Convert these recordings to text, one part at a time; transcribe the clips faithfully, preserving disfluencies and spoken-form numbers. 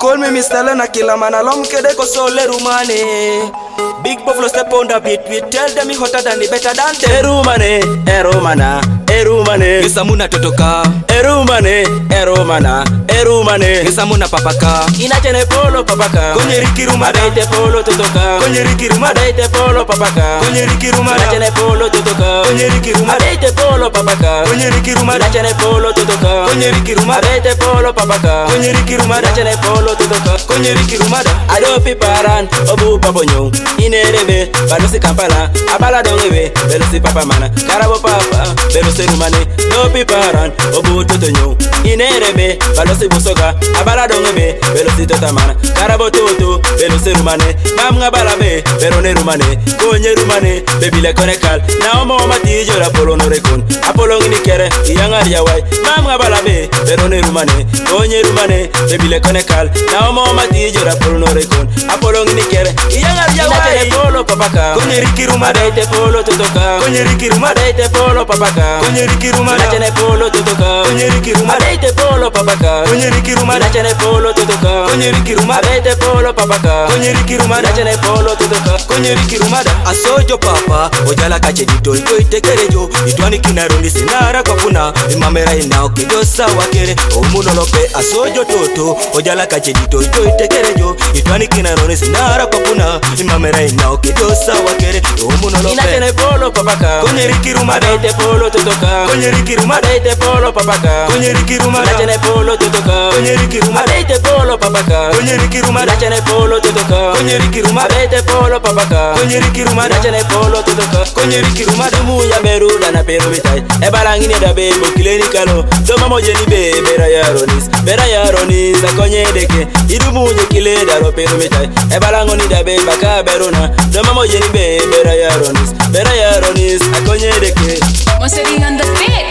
call me Mister Lena kila mana lom kede ko sole rumane. Big buffalo step on the beat, we tell them he hotter than the better than them. Erumane, erumana, erumane, Gisamuna totoka. Erumane, erumana, erumane, Gisamuna papaka. Inachene polo papaka. Konye riki rumada ite polo totoka. Konye riki rumada ite polo papaka. Konye riki rumada inachene polo totoka. Konye riki rumada ite polo papaka. Konye riki rumada inachene polo totoka. Konye riki rumada ite polo papaka. Konye riki rumada inachene polo totoka. Konye riki rumada ado piparan obu babonyo. Inerebe balusi Kampala abala dongebe belusi papa mana karabo papa belusi rumane no piparan obu totonyo. Inerebe balusi busoga abala dongebe belusi totamana karabo toto belusi rumane mamnga balabe berone rumane konye rumane bebile konekal na omo matijo la polo no rekon apolo ngini kere iyangari yawai mamnga balabe berone rumane konye rumane bebile konekal na omo matijo la polo no rekon apolo ngini kere iyangari yawai polo papaka konye riki rumada ite polo totoka konye riki rumada ite polo papaka konye riki rumada chene polo totoka konye riki rumada ite polo papaka konye riki rumada chene polo totoka konye riki rumada ite polo papaka konye riki rumada chene polo totoka konye riki rumada asojo papa ojala kache dito ito itekerejo itwani kinarundi sinara kwa kuna imamera inao kidosa wakere omuno lope asojo toto ojala kache dito ito itekerejo itwani kinarundi sinara kwa kuna imamera inao kidosa wakere omuno lope inachene polo papaka konye riki rumada ite polo totoka konye riki rumada ite polo papaka konye riki rumada inachene polo totoka konye riki rumada ite polo papaka konye riki rumada inachene polo totoka konye riki rumada ite polo papaka konye riki rumada inachene polo totoka konye riki rumada muya beruda na pero bitai e balangini da be bokileni kalo doma moje ni be bera yaronis bera yaronis akonye deke idu munye kile da ro pero bitai e balangoni da be baka beruna doma moje ni be bera yaronis bera yaronis akonye deke Moseri on the beat.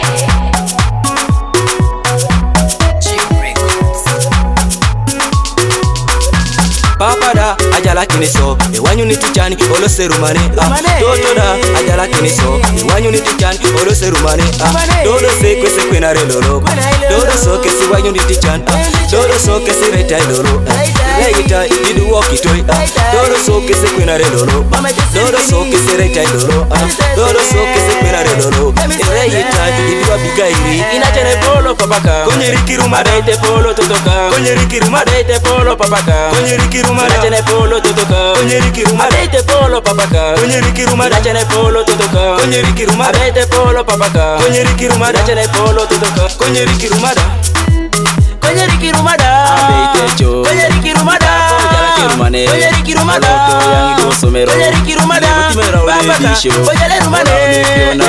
Papa da ajala kiniso ewanyu ni tuchani olo serumane toto da ajala kiniso ewanyu ni tuchani olo serumane dodo sekwe sekwe na relolo dodo soke si wanyu ni tuchani dodo soke si reta ilolo reita idu walkie toy dodo soke sekwe na relolo dodo soke si reta ilolo dodo soke sekwe na relolo reita idu abigairi inachene polo papaka konye riki rumada ite polo totoka konye riki rumada ite polo papaka konye riki rumada chene polo totoka konye riki rumada ite polo papaka konye riki rumada chene polo totoka konye riki rumada ite polo papaka konye riki rumada chene polo totoka konye riki rumada konye riki rumada abeitecho konye riki rumada jala kirumane konye riki rumada to yangi do somero konye riki rumada papaka konye rumane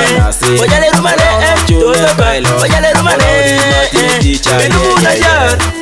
konye rumane totoka konye rumane benu na jar